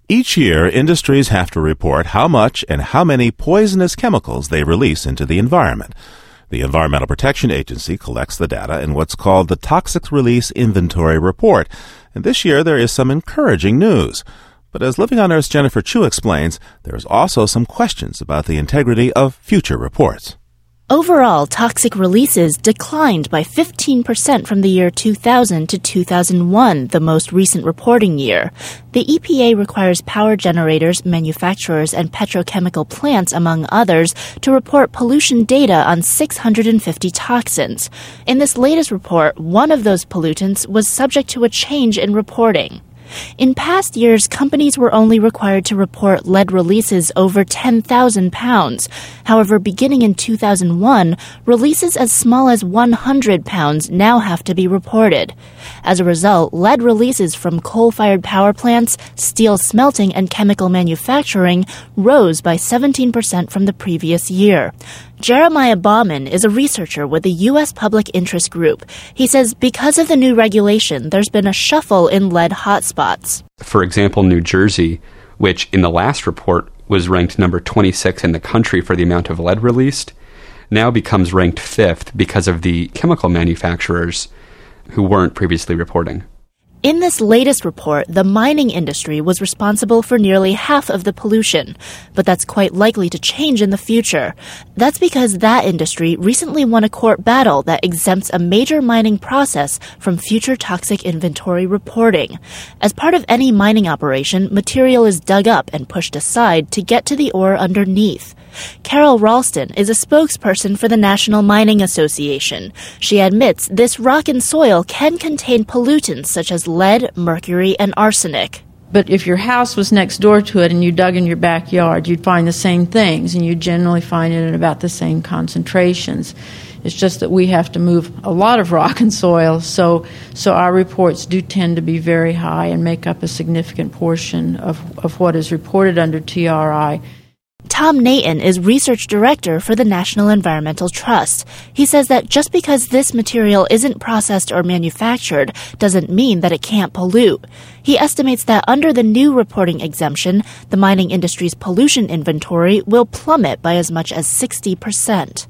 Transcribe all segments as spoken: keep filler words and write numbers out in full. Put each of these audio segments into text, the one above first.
Each year, industries have to report how much and how many poisonous chemicals they release into the environment. The Environmental Protection Agency collects the data in what's called the Toxic Release Inventory Report. And this year, there is some encouraging news. But as Living on Earth's Jennifer Chu explains, there's also some questions about the integrity of future reports. Overall, toxic releases declined by fifteen percent from the year two thousand to two thousand one, the most recent reporting year. The E P A requires power generators, manufacturers, and petrochemical plants, among others, to report pollution data on six hundred fifty toxins. In this latest report, one of those pollutants was subject to a change in reporting. In past years, companies were only required to report lead releases over ten thousand pounds. However, beginning in two thousand one, releases as small as one hundred pounds now have to be reported. As a result, lead releases from coal-fired power plants, steel smelting, and chemical manufacturing rose by seventeen percent from the previous year. Jeremiah Bauman is a researcher with the U S Public Interest Group. He says because of the new regulation, there's been a shuffle in lead hotspots. For example, New Jersey, which in the last report was ranked number twenty-six in the country for the amount of lead released, now becomes ranked fifth because of the chemical manufacturers who weren't previously reporting. In this latest report, the mining industry was responsible for nearly half of the pollution, but that's quite likely to change in the future. That's because that industry recently won a court battle that exempts a major mining process from future toxic inventory reporting. As part of any mining operation, material is dug up and pushed aside to get to the ore underneath. Carol Ralston is a spokesperson for the National Mining Association. She admits this rock and soil can contain pollutants such as lead, mercury, and arsenic. But if your house was next door to it and you dug in your backyard, you'd find the same things, and you'd generally find it at about the same concentrations. It's just that we have to move a lot of rock and soil, so so our reports do tend to be very high and make up a significant portion of, of what is reported under T R I. Tom Naton is research director for the National Environmental Trust. He says that just because this material isn't processed or manufactured doesn't mean that it can't pollute. He estimates that under the new reporting exemption, the mining industry's pollution inventory will plummet by as much as sixty percent.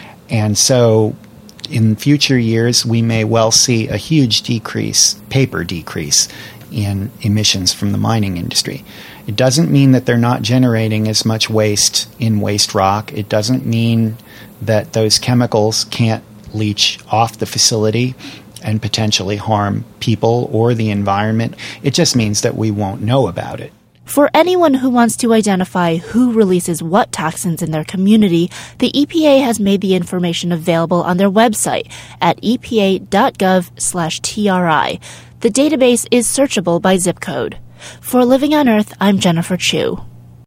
And so in future years, we may well see a huge decrease, paper decrease, in emissions from the mining industry. It doesn't mean that they're not generating as much waste in waste rock. It doesn't mean that those chemicals can't leach off the facility and potentially harm people or the environment. It just means that we won't know about it. For anyone who wants to identify who releases what toxins in their community, the E P A has made the information available on their website at e p a dot gov slash T R I. The database is searchable by zip code. For Living on Earth, I'm Jennifer Chu.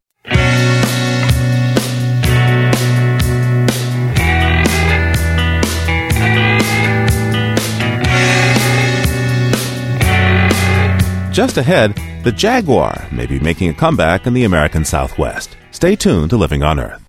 Just ahead, the jaguar may be making a comeback in the American Southwest. Stay tuned to Living on Earth.